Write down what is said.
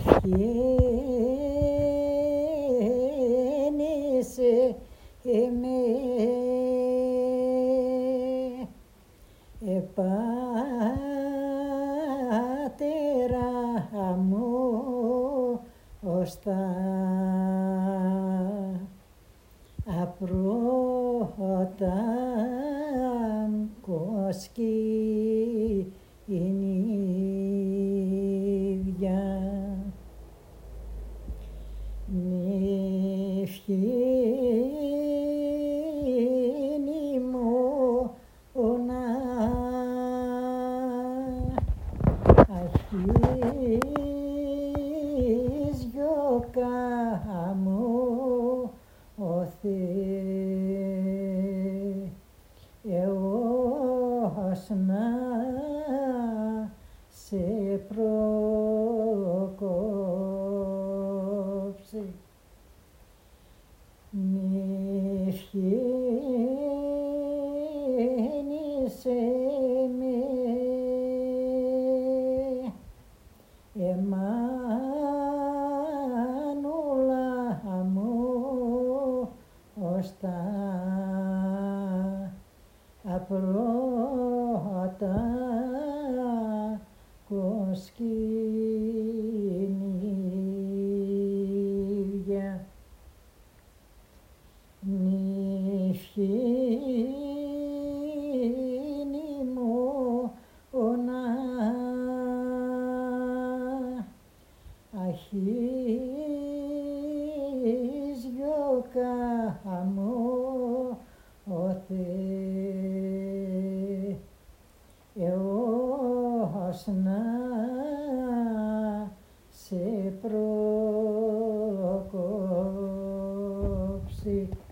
ευχήνησε με πατέρα μου ως τα απρότα κοσκινίδια. Ευχήνη μόνα αρχίζιο κάμω ο Θεός να σε προκόψει. Μη ευχήνησε με Εμμανούλα μου ως τα απρότα κοσκινίδια. Μη ευχήνη μόνα αρχίζιο κάμω ο Θεός να σε προκόψει.